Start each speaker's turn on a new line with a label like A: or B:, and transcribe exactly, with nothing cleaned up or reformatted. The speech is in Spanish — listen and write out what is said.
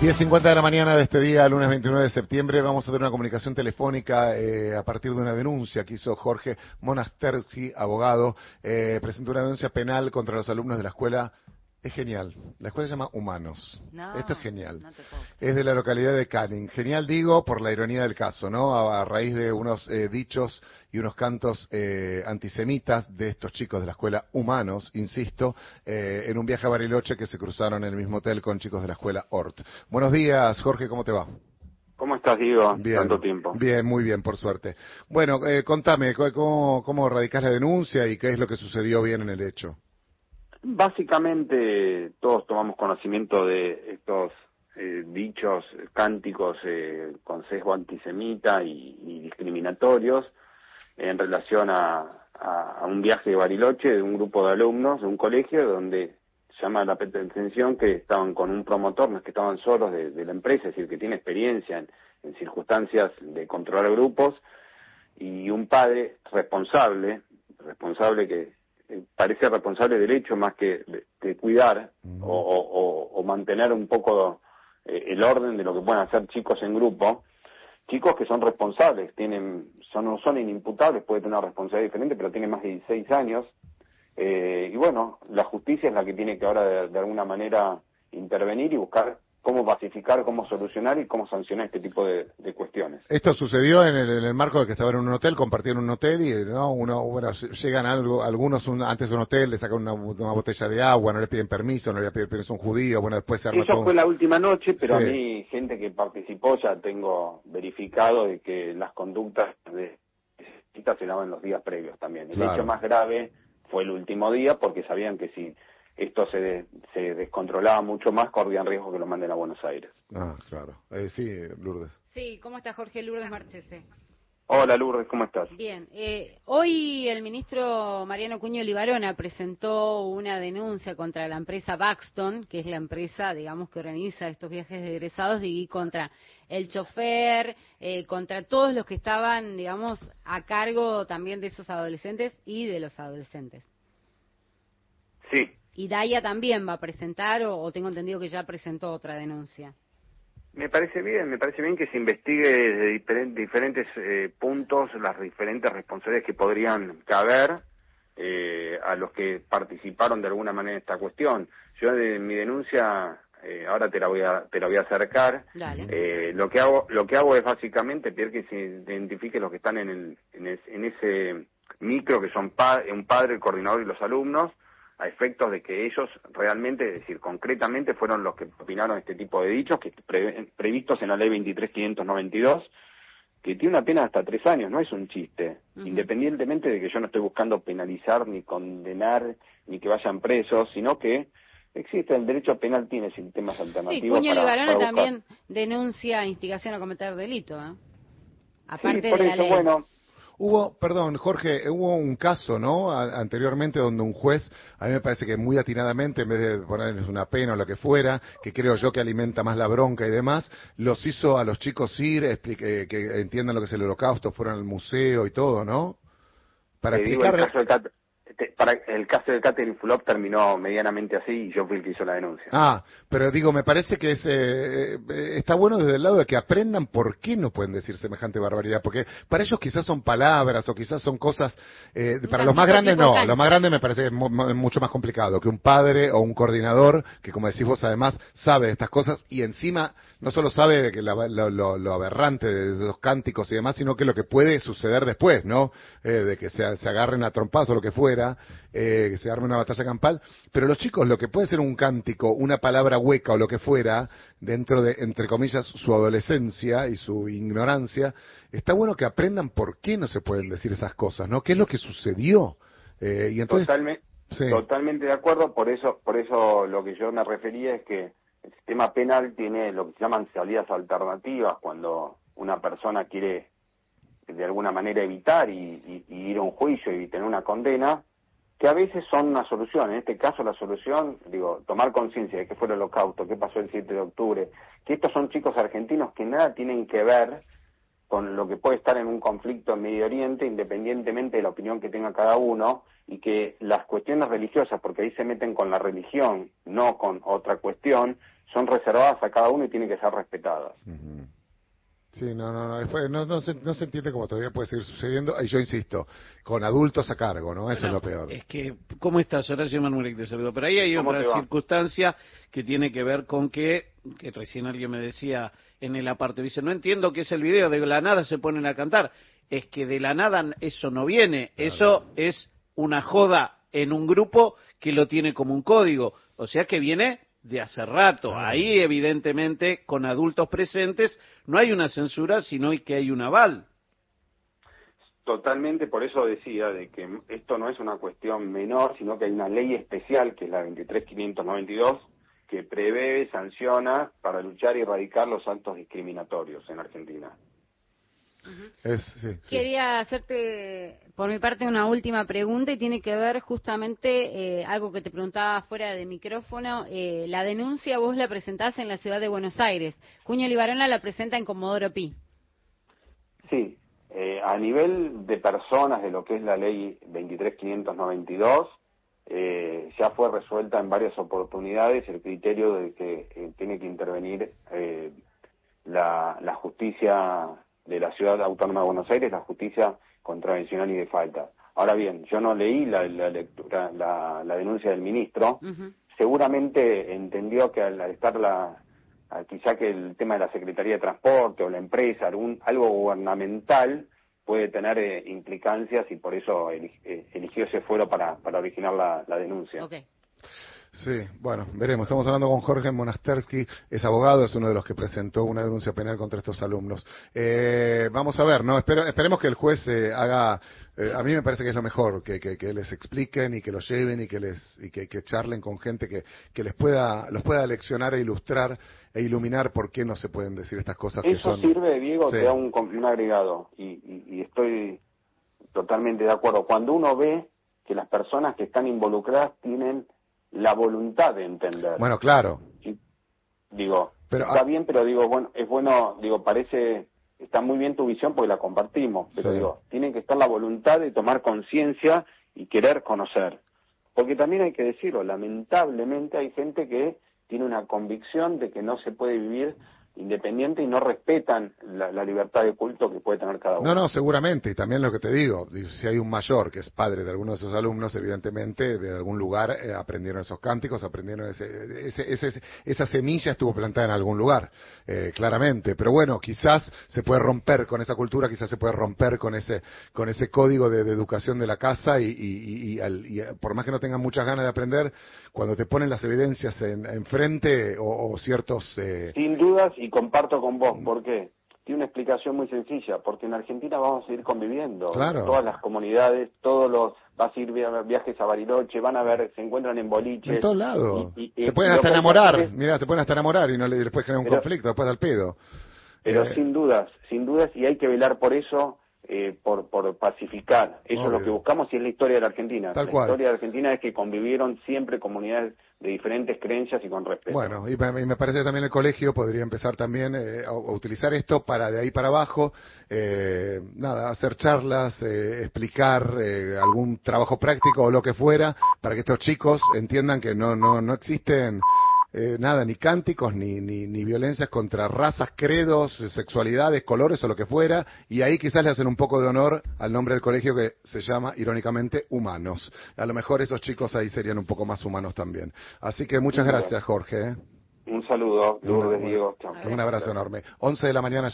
A: diez cincuenta de la mañana de este día, lunes veintinueve de septiembre, vamos a tener una comunicación telefónica eh, a partir de una denuncia que hizo Jorge Monasterski, abogado. Eh, presentó una denuncia penal contra los alumnos de la escuela. Es genial. La escuela se llama Humanos.
B: No,
A: Esto es genial.
B: no te puedo.
A: Es de la localidad de Canning. Genial, digo, por la ironía del caso, ¿no? A, a raíz de unos eh, dichos y unos cantos eh, antisemitas de estos chicos de la escuela Humanos, insisto, eh, en un viaje a Bariloche que se cruzaron en el mismo hotel con chicos de la escuela Ort. Buenos días, Jorge, ¿cómo te va?
C: ¿Cómo estás, Diego?
A: Bien,
C: Tanto tiempo.
A: bien, muy bien, por suerte. Bueno, eh, contame, ¿cómo, cómo radicás la denuncia y qué es lo que sucedió bien en el hecho?
C: Básicamente todos tomamos conocimiento de estos eh, dichos, cánticos eh, con sesgo antisemita y, y discriminatorios en relación a, a, a un viaje de Bariloche de un grupo de alumnos de un colegio donde llama la atención que estaban con un promotor, no es que estaban solos de, de la empresa, es decir, que tiene experiencia en, en circunstancias de controlar grupos, y un padre responsable, responsable que parece responsable del hecho más que de, de cuidar uh-huh. o, o, o mantener un poco eh, el orden de lo que pueden hacer chicos en grupo, chicos que son responsables, tienen son no son inimputables, puede tener una responsabilidad diferente, pero tienen más de dieciséis años, eh, y bueno, la justicia es la que tiene que ahora de, de alguna manera intervenir y buscar cómo pacificar, cómo solucionar y cómo sancionar este tipo de, de cuestiones.
A: Esto sucedió en el, en el marco de que estaban en un hotel, compartieron un hotel y no uno bueno llegan algo, algunos un, antes de un hotel le sacan una, una botella de agua, no le piden permiso, no le piden permiso a un judío, bueno después se arma
C: Eso
A: todo.
C: fue la última noche, pero
A: sí.
C: A mí gente que participó ya tengo verificado de que las conductas de citas se daban los días previos también. El
A: claro.
C: hecho más grave fue el último día porque sabían que si esto se, de, se descontrolaba mucho más, corrían riesgo que lo manden a Buenos Aires.
A: Ah, claro. Eh, sí, Lourdes.
B: Sí, ¿cómo está Jorge? Lourdes Marchese.
C: Hola Lourdes, ¿cómo estás?
B: Bien. Eh, hoy el ministro Mariano Cuño Libarona presentó una denuncia contra la empresa Baxton, que es la empresa, digamos, que organiza estos viajes de egresados, y contra el chofer, eh, contra todos los que estaban, digamos, a cargo también de esos adolescentes y de los adolescentes.
C: Sí.
B: Y Daya también va a presentar, o, o tengo entendido que ya presentó otra denuncia.
C: Me parece bien, me parece bien que se investigue desde diferentes, diferentes eh, puntos las diferentes responsabilidades que podrían caber eh, a los que participaron de alguna manera en esta cuestión. Yo de mi denuncia, eh, ahora te la voy a te la voy a acercar.
B: Dale.
C: Eh, lo que hago lo que hago es básicamente pedir que se identifique los que están en el en, es, en ese micro, que son pa, un padre, el coordinador y los alumnos, a efectos de que ellos realmente, es decir, concretamente fueron los que opinaron este tipo de dichos que pre, previstos en la ley veintitrés mil quinientos noventa y dos, que tiene una pena de hasta tres años, no es un chiste, uh-huh. Independientemente de que yo no estoy buscando penalizar ni condenar ni que vayan presos, sino que existe el derecho penal, tiene sistemas alternativos.
B: Sí, Cuño Libarona
C: para
B: también denuncia instigación a cometer delito, ¿eh? Aparte
C: sí, por
B: de
C: eso,
B: la ley.
C: Bueno,
A: Hubo, perdón, Jorge, hubo un caso, ¿no? A, anteriormente donde un juez, a mí me parece que muy atinadamente, en vez de ponerles una pena o lo que fuera, que creo yo que alimenta más la bronca y demás, los hizo a los chicos ir, explique, que entiendan lo que es el holocausto, fueron al museo y todo, ¿no? Para
C: te
A: explicar...
C: digo, el caso del Cat, te, para el caso del Catherine Fulop terminó medianamente así y yo fui el que hizo la denuncia.
A: Ah, pero digo, me parece que es, eh, eh, está bueno desde el lado de que aprendan por qué no pueden decir semejante barbaridad, porque para ellos quizás son palabras o quizás son cosas, eh, para los más grandes no, los más grandes me parece que es mu mucho más complicado, que un padre o un coordinador, que como decís vos además, sabe de estas cosas y encima no solo sabe que la, lo, lo, lo aberrante de los cánticos y demás, sino que lo que puede suceder después, ¿no? Eh, de que se, se agarren a trompadas o lo que fuera, eh, que se arme una batalla campal, pero los chicos lo que puede ser un cántico, una palabra hueca o lo que fuera, dentro de, entre comillas, su adolescencia y su ignorancia, está bueno que aprendan por qué no se pueden decir esas cosas, ¿no? ¿Qué es lo que sucedió? Eh, y entonces,
C: Totalmente, sí. Totalmente de acuerdo, por eso, por eso lo que yo me refería es que el sistema penal tiene lo que se llaman salidas alternativas cuando una persona quiere de alguna manera evitar y, y, y ir a un juicio y tener una condena, que a veces son una solución. En este caso la solución, digo, tomar conciencia de qué fue el holocausto, qué pasó el siete de octubre, que estos son chicos argentinos que nada tienen que ver con lo que puede estar en un conflicto en Medio Oriente, independientemente de la opinión que tenga cada uno, y que las cuestiones religiosas, porque ahí se meten con la religión, no con otra cuestión, son reservadas a cada uno y tienen que ser respetadas.
A: Uh-huh. Sí, no, no, no, después no, no, se, no se entiende cómo todavía puede seguir sucediendo, y yo insisto, con adultos a cargo, ¿no? Eso bueno, es lo peor.
D: Es que, ¿cómo estás, Horacio Manuel de Saludo? Pero ahí hay otra circunstancia que tiene que ver con que, que recién alguien me decía en el aparte, dice, no entiendo qué es el video, de la nada se ponen a cantar. Es que de la nada eso no viene, claro. Eso es una joda en un grupo que lo tiene como un código, o sea que viene de hace rato. Claro. Ahí, evidentemente, con adultos presentes, no hay una censura, sino que hay un aval.
C: Totalmente, por eso decía de que esto no es una cuestión menor, sino que hay una ley especial, que es la veintitrés mil quinientos noventa y dos, que prevé, sanciona para luchar y erradicar los actos discriminatorios en Argentina.
B: Uh-huh. Es, sí, sí. Quería hacerte, por mi parte, una última pregunta y tiene que ver justamente eh, algo que te preguntaba fuera de micrófono. Eh, la denuncia vos la presentás en la ciudad de Buenos Aires. Cuño Libarona la presenta en Comodoro Pi.
C: Sí, eh, a nivel de personas de lo que es la ley veintitrés mil quinientos noventa y dos, eh, ya fue resuelta en varias oportunidades el criterio de que eh, tiene que intervenir eh, la, la justicia de la Ciudad Autónoma de Buenos Aires, la justicia contravencional y de falta. Ahora bien, yo no leí la, la lectura, la, la denuncia del ministro. Uh-huh. Seguramente entendió que al, al estar la, al, quizá que el tema de la Secretaría de Transporte o la empresa, algún, algo gubernamental, puede tener eh, implicancias y por eso elig, eh, eligió ese fuero para, para originar la, la denuncia.
B: Okay.
A: Sí, bueno, veremos. Estamos hablando con Jorge Monastersky, es abogado, es uno de los que presentó una denuncia penal contra estos alumnos. Eh, vamos a ver, ¿no? Espero, esperemos que el juez eh, haga, eh, a mí me parece que es lo mejor, que, que, que les expliquen y que los lleven y que les y que, que charlen con gente que, que les pueda, los pueda leccionar e ilustrar e iluminar por qué no se pueden decir estas cosas que son...
C: Eso sirve, Diego, sí. Te da un, un agregado y, y, y estoy totalmente de acuerdo. Cuando uno ve que las personas que están involucradas tienen la voluntad de entender.
A: Bueno, claro.
C: ¿Sí? Digo,
A: pero,
C: está bien, pero digo, bueno, es bueno, digo, parece, está muy bien tu visión porque la compartimos, pero sí. Digo, tiene que estar la voluntad de tomar conciencia y querer conocer. Porque también hay que decirlo, lamentablemente hay gente que tiene una convicción de que no se puede vivir independiente y no respetan la, la libertad de culto que puede tener cada uno.
A: No, no, seguramente, y también lo que te digo, si hay un mayor que es padre de alguno de esos alumnos, evidentemente de algún lugar eh, aprendieron esos cánticos, aprendieron ese, ese, ese, esa semilla estuvo plantada en algún lugar, eh, claramente, pero bueno, quizás se puede romper con esa cultura, quizás se puede romper con ese con ese código de, de educación de la casa y, y, y, y, al, y por más que no tengan muchas ganas de aprender, cuando te ponen las evidencias en, enfrente o, o ciertos... Eh,
C: Sin dudas, y comparto con vos, ¿por qué? Tiene una explicación muy sencilla, porque en Argentina vamos a seguir conviviendo,
A: claro.
C: Todas las comunidades, todos los, va a seguir viajes a Bariloche, van a ver, se encuentran en boliches.
A: En todos lados.
C: Y, y,
A: se pueden hasta enamorar, es... mira, se pueden hasta enamorar y no le después genera un pero, conflicto, después al pedo.
C: Pero
A: eh...
C: sin dudas, sin dudas, y hay que velar por eso, eh, por, por pacificar. Eso Obvio. Es lo que buscamos y es la historia de la Argentina.
A: Tal
C: la
A: cual.
C: historia de la Argentina es que convivieron siempre comunidades de diferentes creencias y con respeto.
A: Bueno, y me, y me parece que también el colegio podría empezar también eh, a, a utilizar esto para de ahí para abajo, eh, nada, hacer charlas, eh, explicar eh, algún trabajo práctico o lo que fuera, para que estos chicos entiendan que no no no existen eh, nada, ni cánticos, ni, ni ni violencias contra razas, credos, sexualidades, colores o lo que fuera, y ahí quizás le hacen un poco de honor al nombre del colegio que se llama, irónicamente, Humanos. A lo mejor esos chicos ahí serían un poco más humanos también. Así que muchas gracias, Jorge.
C: Un saludo, Lourdes, Diego.
A: Un abrazo enorme. once de la mañana.